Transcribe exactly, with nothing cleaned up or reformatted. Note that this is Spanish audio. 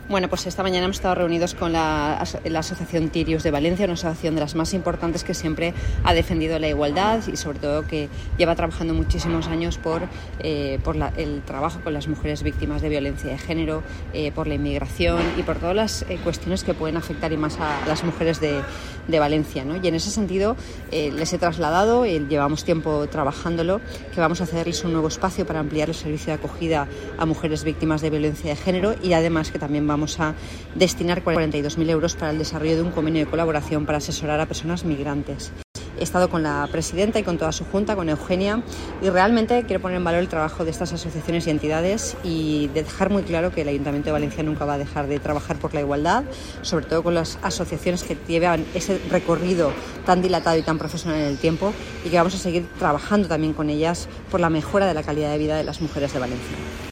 Bueno, pues esta mañana hemos estado reunidos con la, la Asociación Tirius de Valencia, una asociación de las más importantes que siempre ha defendido la igualdad y sobre todo que lleva trabajando muchísimos años por, eh, por la, el trabajo con las mujeres víctimas de violencia de género, eh, por la inmigración y por todas las eh, cuestiones que pueden afectar y más a, a las mujeres de, de Valencia, ¿no? Y en ese sentido eh, les he trasladado, eh, llevamos tiempo trabajándolo, que vamos a cederles un nuevo espacio para ampliar el servicio de acogida a mujeres víctimas de violencia de género y además que también vamos a destinar cuarenta y dos mil euros para el desarrollo de un convenio de colaboración para asesorar a personas migrantes. He estado con la presidenta y con toda su junta, con Eugenia, y realmente quiero poner en valor el trabajo de estas asociaciones y entidades y de dejar muy claro que el Ayuntamiento de Valencia nunca va a dejar de trabajar por la igualdad, sobre todo con las asociaciones que llevan ese recorrido tan dilatado y tan profesional en el tiempo, y que vamos a seguir trabajando también con ellas por la mejora de la calidad de vida de las mujeres de Valencia.